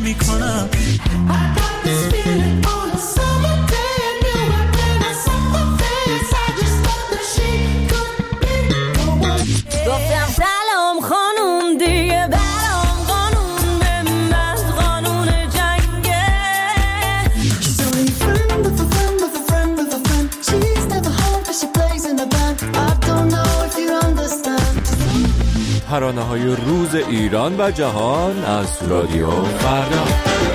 میکنم. گفتم سلام خانوم دیگه برام قانون به من قانون جنگه. She's only a friend of a friend of a friend of a friend. She's never home but she plays in a band. I don't know if you understand. ترانه‌های روز ایران و جهان از رادیو فردا.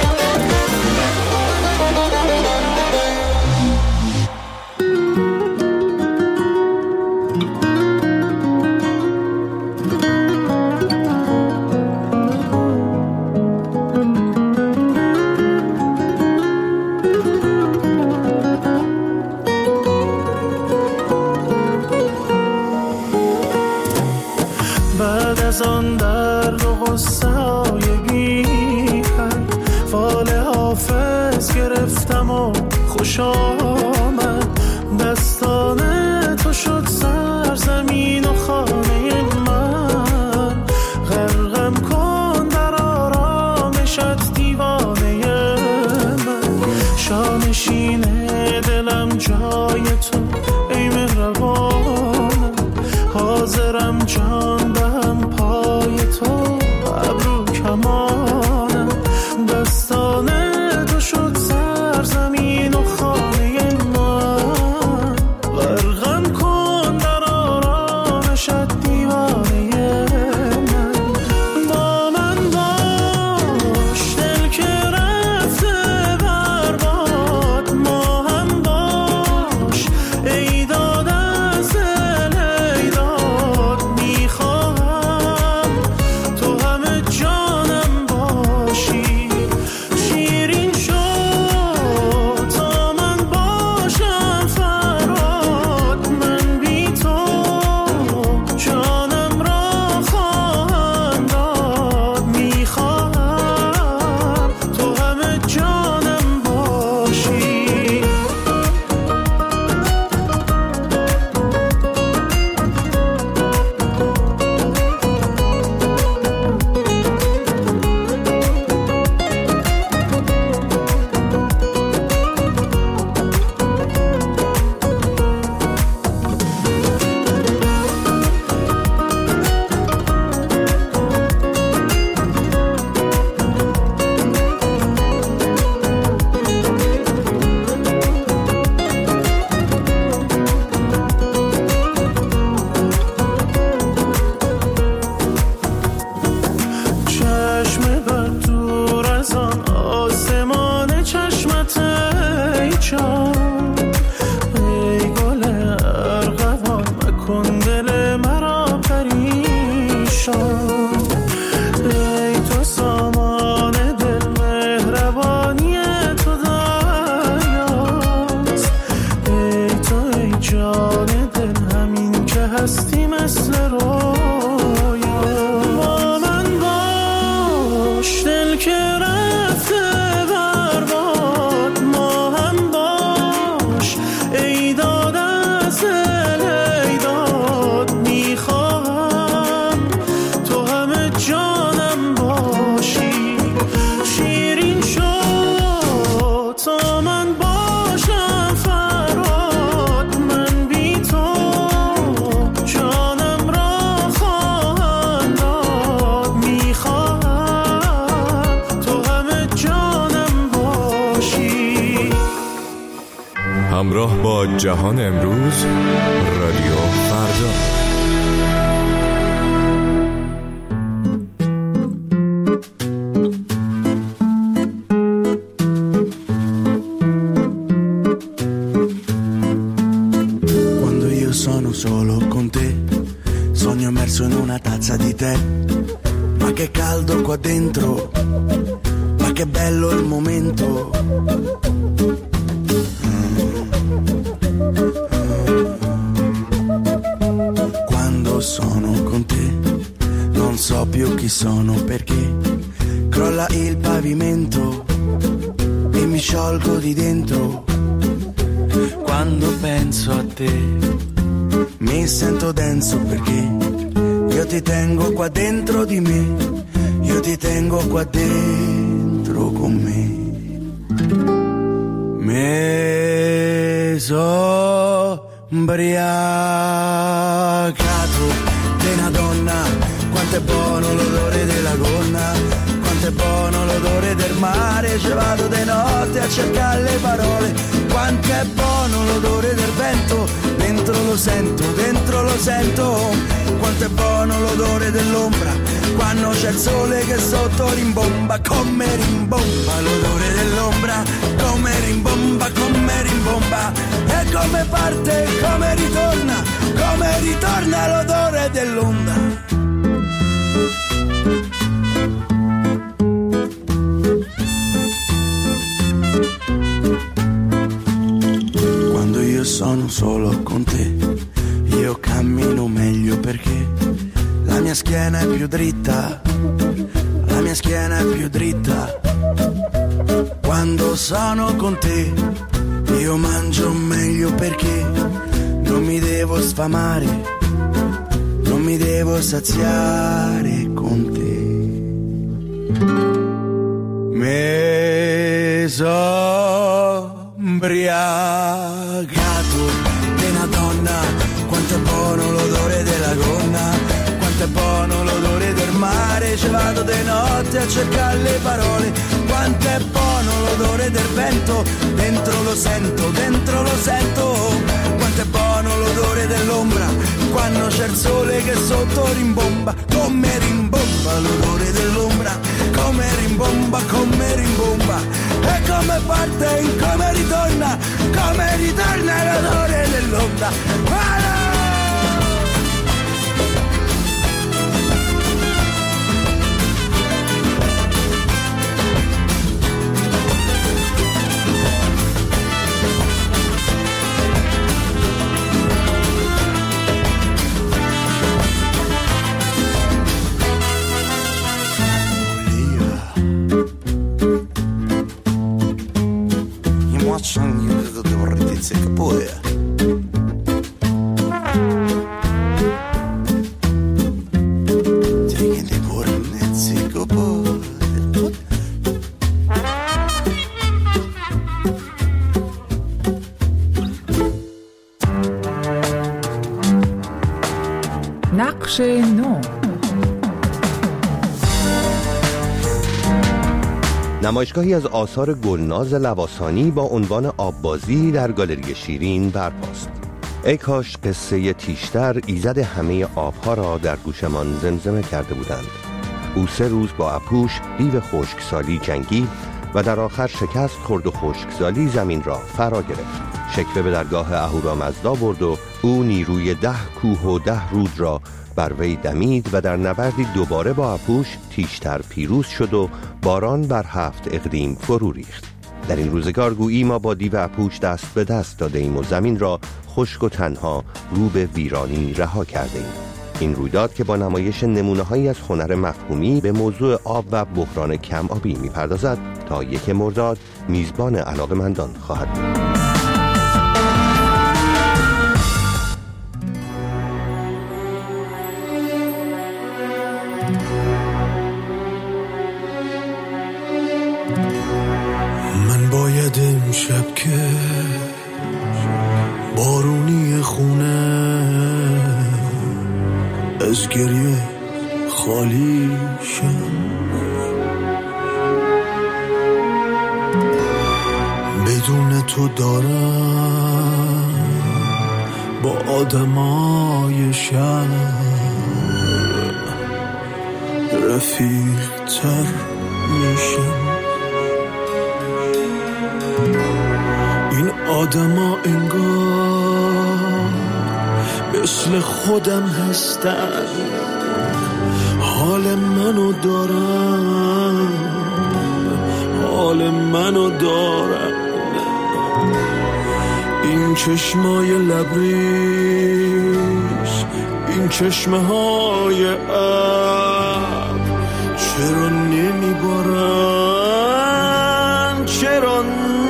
بعد از آن درد و غصه های بی حد فال حافظ گرفتم و خوش آمد. دستان تو شد سرزمین و خانه من. غرقم کن در آرامشت دیوانه من. شانشین دلم جای تو ای مهربانم. حاضرم جان دهم پای تو ابرو کمانم. دستان تو شد سرزمین و خانه من. غرقم کن در آرامشت دیوانه من. با من باش دل که رفته برباد. ما هم باش ای داد از دل ای داد. میخواهم تو همه جانم باشی. شیرین شد تا من باشم فراد. من بی تو جانم را خواهم داد. میخواهم تو همه جانم باشی. چشم بد دور از آن آسمان چشمت ای جان. ای گل ارغوان مکن دل مرا پریشان. ای تو سامان دل مهربانی تو دریاست. ای تو ای جان دل همین که هستی مثل رویا. با من باش دل که رفته برباد. ما هم باش ای داد از دل ای داد. میخواهم تو همه جانم باشی. شیرین شد تا من باشم فراد. من بی تو جانم را خواهم داد. میخواهم تو همه جانم باشی. همراه با جهان امروز، رادیو فردا. Quando io sono solo con te, sogno immerso in una tazza di tè. Ma che caldo qua dentro, ma che bello il momento. Quando sono con te, non so più chi sono perché crolla il pavimento e mi sciolgo di dentro. Quando penso a te mi sento denso perché io ti tengo qua dentro di me, io ti tengo qua dentro. ubriacato di una donna, quanto è buono l'odore della gonna, quanto è buono l'odore del mare, ci vado di notte a cercare le parole, quanto è buono l'odore del vento, dentro lo sento, quanto è buono l'odore dell'ombra, quando c'è il sole che sotto rimbomba, come rimbomba l'odore dell'ombra, come rimbomba, e come parte, come ritorna l'odore dell'onda. Quando io sono solo con te, io cammino meglio perché la mia schiena è più dritta, la mia schiena è più dritta. Quando sono con te, io mangio meglio perché non mi devo sfamare, non mi devo saziare con te. Mi sono ubriacato di una donna, quanto è buono l'odore della gonna, quanto è buono l'odore del mare, ci vado di notte a cercare le parole, quanto è buono l'odore del vento, dentro lo sento, quanto è buono l'odore dell'ombra, quando c'è il sole che sotto rimbomba, come rimbomba l'odore dell'ombra, come rimbomba, e come parte, come ritorna l'odore dell'onda. نقش نو. نمایشگاهی از آثار گلناز لواسانی با عنوان آببازی در گالری شیرین برپاست. ای کاش قصه تیشتر ایزد همه آبها را در گوشمان زمزمه کرده بودند. او 3 روز با اپوش دیو خشکسالی جنگید و در آخر شکست خورد و خشکسالی زمین را فرا گرفت. شکوه به درگاه اهورامزدا برد و او نیروی 10 کوه و 10 رود را بر وی دمید و در نبردی دوباره با اپوش تیشتر پیروز شد و باران بر 7 اقلیم فرو ریخت. در این روزگار گویی ما با دیو اپوش دست به دست داده ایم و زمین را خشک و تنها رو به ویرانی رها کرده ایم. این رویداد که با نمایش نمونه‌هایی از هنر مفهومی به موضوع آب و بحران کم آبی می‌پردازد تا 1 مرداد میزبان علاقه‌مندان خواهد بود. باید امشب که بارونی خونه از گریه خالی شم، بدون تو دارم با آدمای شهر رفیق تر میشم. این آدما انگار مثل خودم هستن، حال منو دارن، حال منو دارن. این چشمای لبریز، این چشمه های ابر چرا نمیبارن، چرا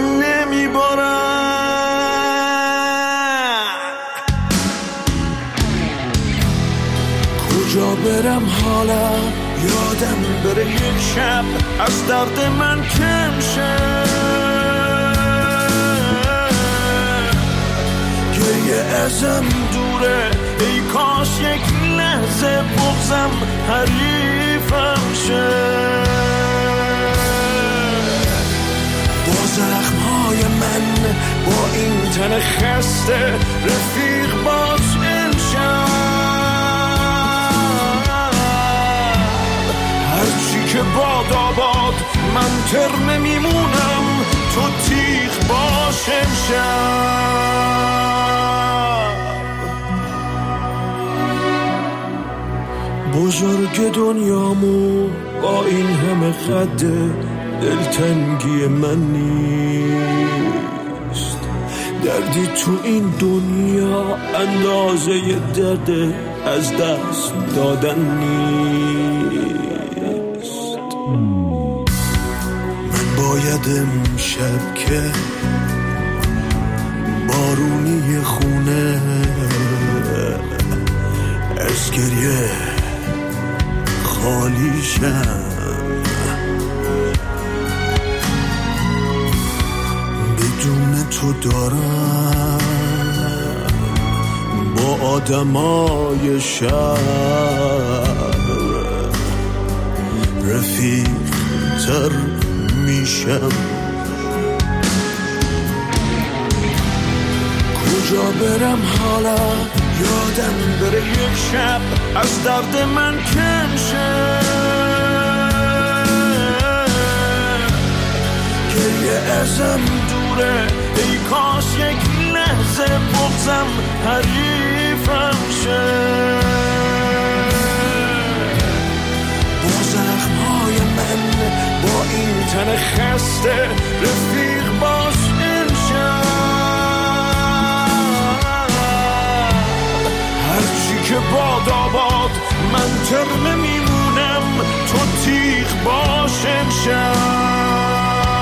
کجا برم حالم یادم بره یک شب از درد من کم شه. گریه گریه ازم دوره، ای کاش یک لحظه بغزم حریفم شه. با زخمهای من، با این تن خسته، رفیق باش امشب. هرچی که باد آباد، من ترمه میمونم، تو تیغ باش امشب. بزرگ دنیامو با این همه خد دلتنگی من نیست. دردی تو این دنیا اندازه درد از دست دادن نیست. من باید امشب که بارونی خونه از گریه خالی شم، بدون تو دارم با آدمای شهر رفیق تر میشم. کجا برم حالا، یادم بره یک شب از درد من کم شه. گریه ازم دوره، ای کاش یک لحظه بغزم حریفم شه. با زخمهای من، با این تن خسته، رفیق باش امشب. هرچی که باد آباد، من ترمه میمونم، تو تیغ باش امشب.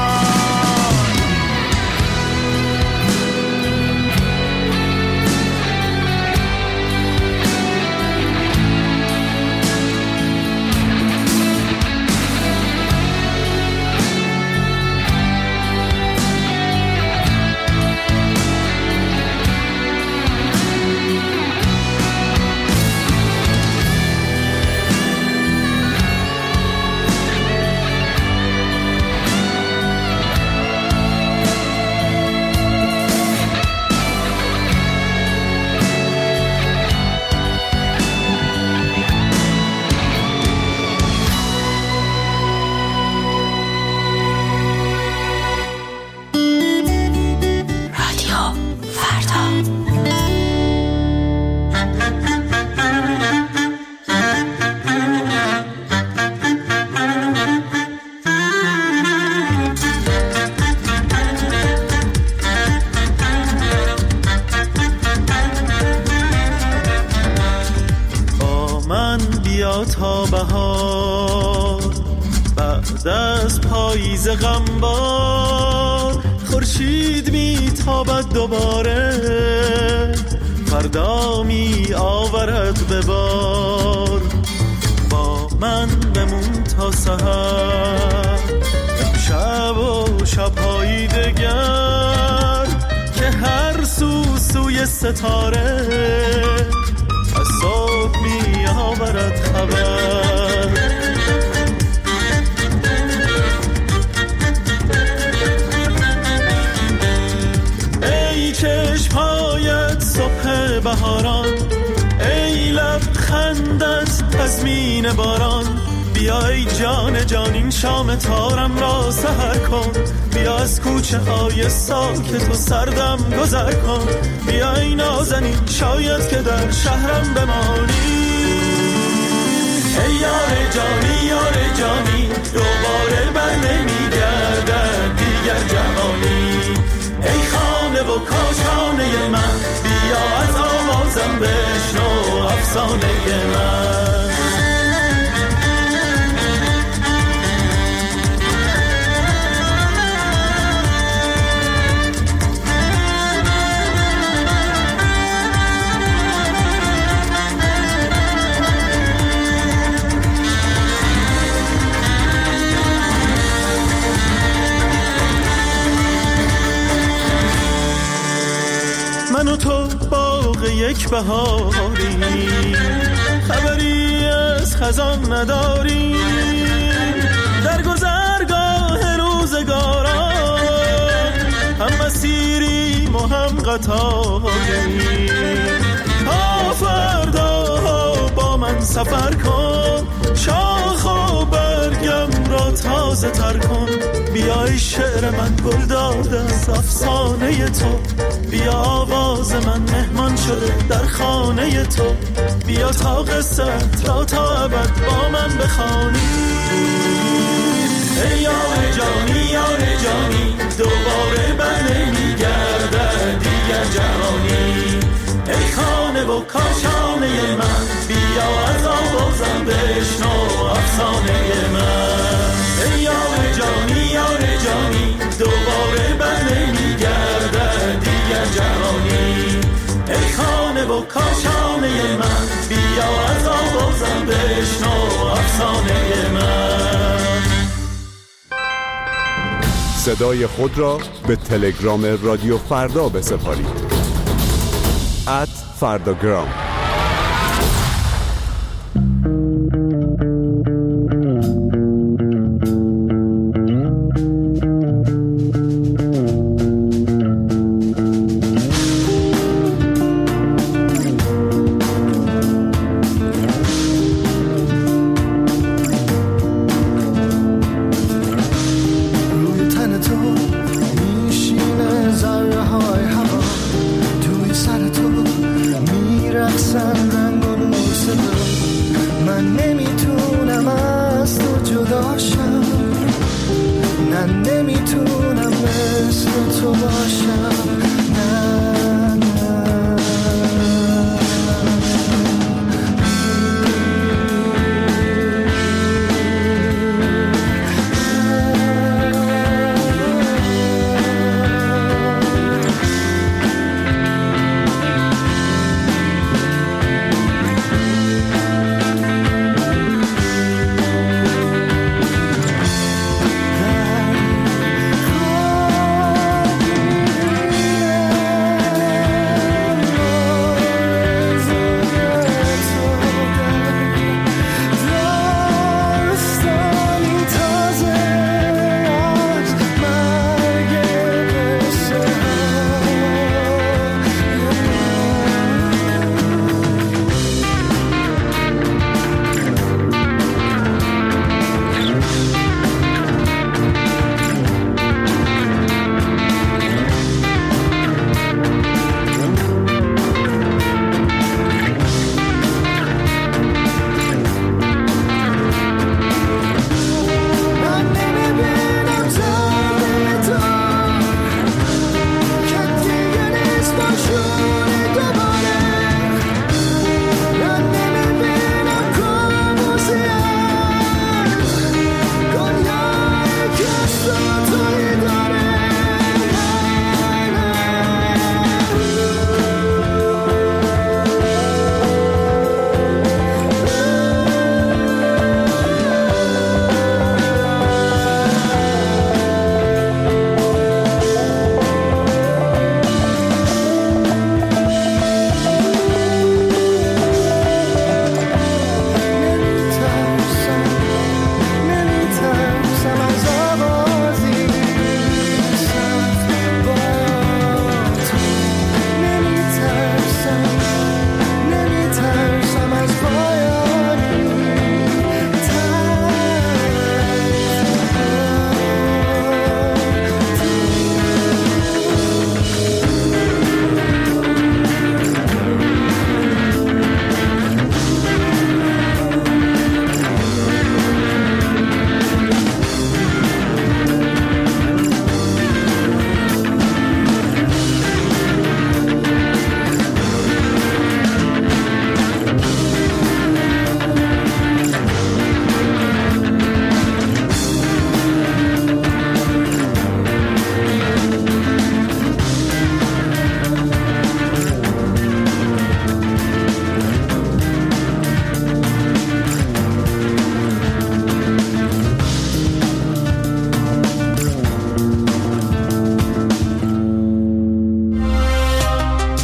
تا بهار، بعد از پاییز غمبار، خورشید میتابد دوباره، فردا می آورد به بار. با من بمون تا سحر، شب و شب‌های دگر، که هر سوی ستاره از صبح می آورد خبر. ای چشم‌هایت صبح بهاران، ای لبخندت تضمین باران، بیا ای جان جان این شام تارم را سحر کن، بیا از کوچه های ساکت و سردم گذر کن، بیا ای نازنین شاید که در شهرم بمانی. ای یار جانی یار جانی، دوباره بر نمیگردد دیگر جوانی. ای خانه و کاشانه من، بیا از آوازم بشنو افسانه من. من و تو با یک بهاری، خبری از خزان نداری، در گذرگاه روزگاران هم مسیریم و هم قطاری. تا فردا با من سفر کن، شاخ و برگم را تازه تر کن. بیای شعر من گل داده از افسانه تو، بیا آواز من مهمان شده در خانه تو. بیا تا قصت را تا ابد با من بخوانی. ای یار جانی یار جانی، دوباره بر نمیگردد دیگر جهانی. ای خانه و کاشانه من، بیا از آوازم بشنو افسانه من. ای یار جانی یار جانی، دوباره بر نمیگردد دیگر جهانی. ای خانه و کاشانه من، بیا از آوازم بشنو افسانه من. صدای خود را به تلگرام رادیو فردا بسپارید. @فرداگرام.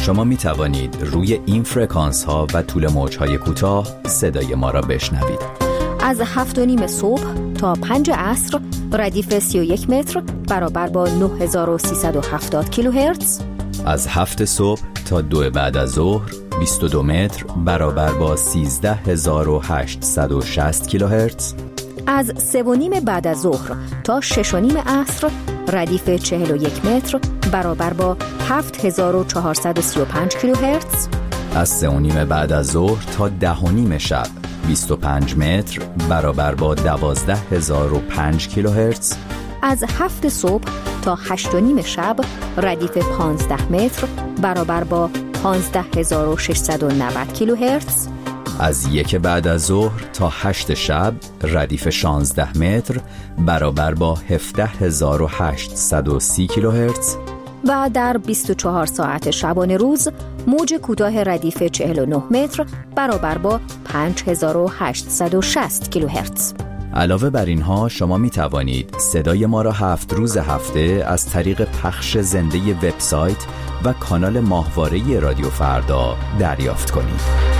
شما می توانید روی این فرکانس ها و طول موج های کوتاه صدای ما را بشنوید. از 7:30 صبح تا 5 عصر ردیف 31 متر برابر با 9370 کیلوهرتز. از 7 صبح تا 2 بعد از ظهر 22 متر برابر با 13860 کیلوهرتز. از 3:30 بعد از ظهر تا 6:30 عصر ردیف 41 متر برابر با 7435 کیلوهرتز. از 3:30 بعد از ظهر تا 10:30 شب 25 متر برابر با 12005 کیلوهرتز. از 7 صبح تا 8:30 شب ردیف 15 متر برابر با 15690 کیلوهرتز. از 1 بعد از ظهر تا 8 شب ردیف 16 متر برابر با 17830 کیلوهرتز. و در 24 ساعت شبانه روز موج کوتاه ردیف 49 متر برابر با 5860 کیلوهرتز. علاوه بر اینها شما می توانید صدای ما را 7 روز هفته از طریق پخش زنده وبسایت و کانال ماهواره رادیو فردا دریافت کنید.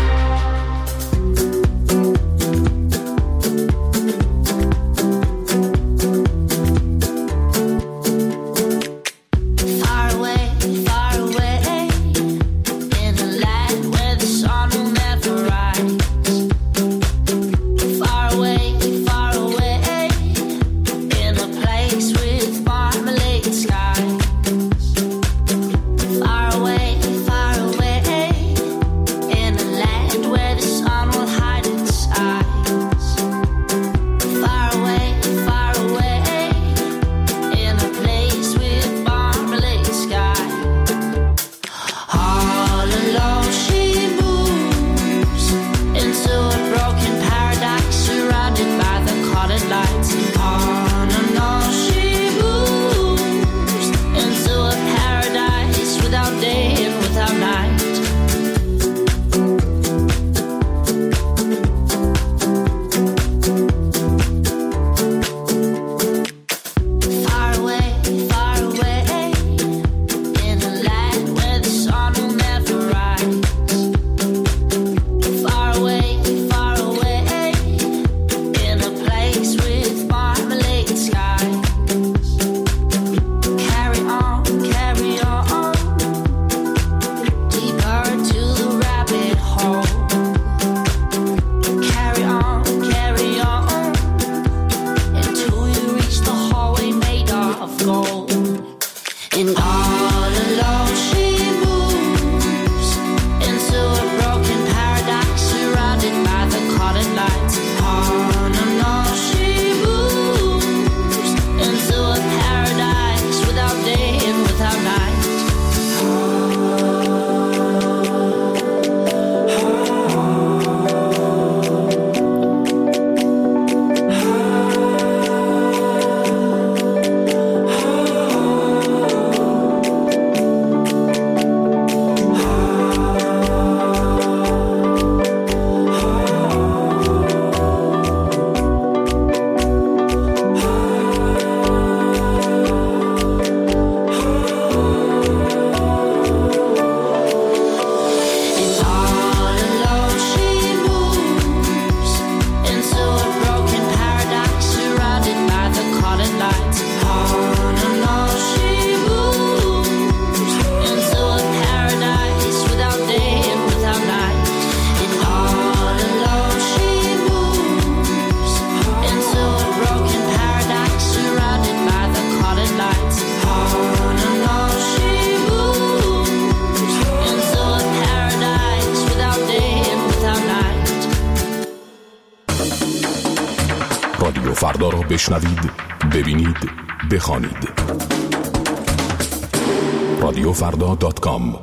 رادیو فردا را بشنوید، ببینید، بخوانید. رادیوفردا.com.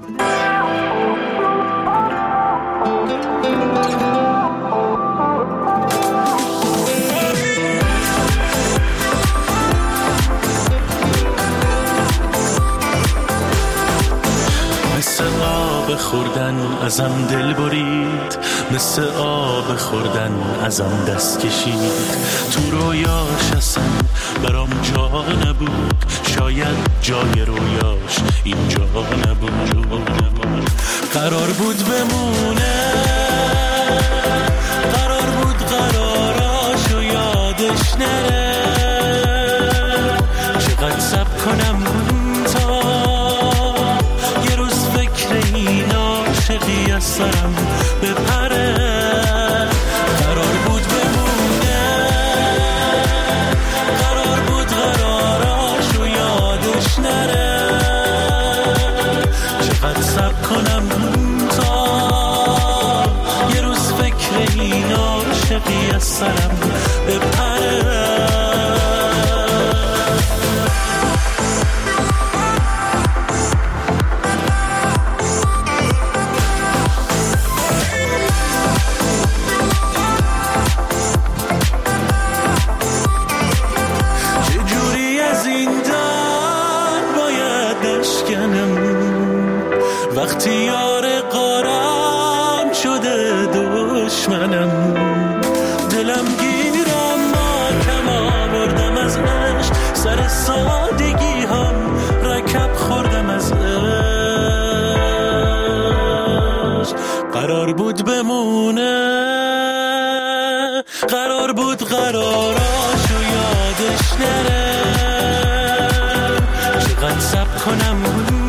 مثل آب خوردن ازم دل برید، مثل آب خوردن ازم دست کشید. تو رویاش اصلا برام جا نبود، شاید جای رویاش اینجا نبود. قرار بود بمونه، قرار بود قراراشو یادش نره. چقدر صبر کنم تا یه روز فکر این عاشقی از سرم بپره. قرار بود بمونه، قرار بود قراراشو یادش نره. چقدر صبر کنم تا یه روز فکر این عاشقی از سرم بپره. وقتی یار قارم شده دشمنم، دلم گیرم ماتم آوردم از عشق، سر سادگی هم رکب خوردم از عشق. قرار بود بمونه، قرار بود قراراشو یادش نره. چقدر صبر کنم